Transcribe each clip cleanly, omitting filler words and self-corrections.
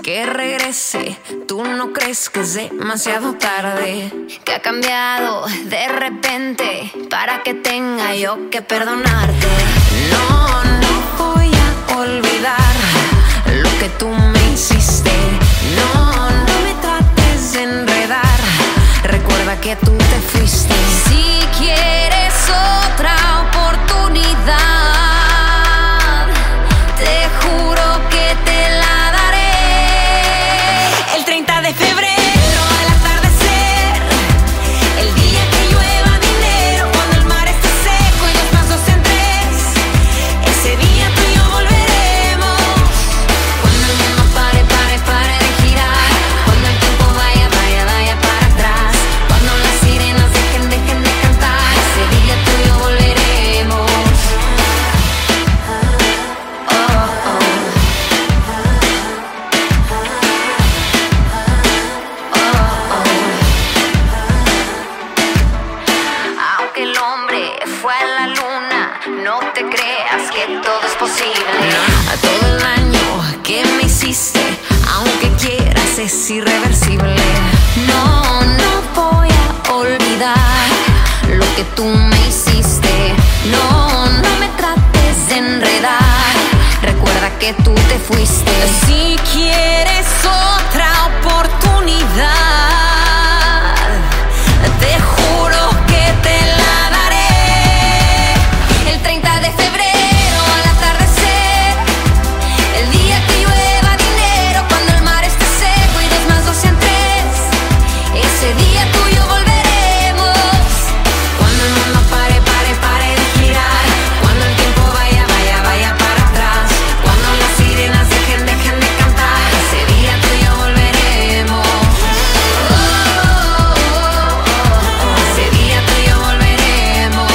que regrese. Tú no crees que es demasiado tarde, que ha cambiado de repente para que tenga yo que perdonarte. No, no voy a olvidar lo que tú me hiciste. No, no me trates de enredar. Recuerda que tú te fuiste. Si quieres otra oportunidad, te juro que te la daré. El 30 de febrero al atardecer, el día que llueva dinero, cuando el mar esté seco y 2 más 2 sean 3, ese día tú y yo volveremos. Cuando el mundo pare de girar, cuando el tiempo vaya para atrás, cuando las sirenas dejen de cantar, ese día tú y yo volveremos. Aunque el hombre fue a la luna, no te creas que todo es posible. A todo el daño que me hiciste, aunque quieras, es irreversible. No, no voy a olvidar lo que tú me hiciste. No, no me trates de enredar. Recuerda que tú te fuiste. Si quieres otra oportunidad, te juro que te la daré. El 30 de febrero al atardecer, el día que llueva dinero, cuando el mar esté seco y 2 más 2 sean 3, ese día tú y yo volveremos. Cuando el mundo pare de girar, cuando el tiempo vaya para atrás, cuando las sirenas dejen de cantar, ese día tú y yo volveremos. Ese día tú y yo volveremos.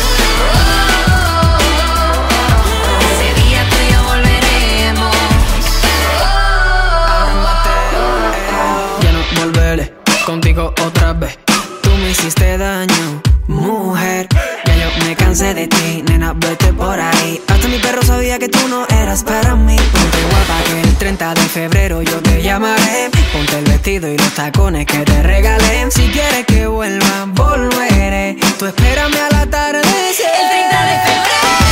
Ese día tú y yo volveremos. Ya no volveré contigo otra vez. Tú me hiciste daño, mujer. Ya yo me cansé de ti, nena, vete por ahí. Hasta mi perro sabía que tú no eras para mí. Ponte guapa que el 30 de febrero yo te llamaré. Ponte el vestido y los tacones que te regalé. Si quieres que vuelva, volveré. Tú espérame al atardecer. El 30 de febrero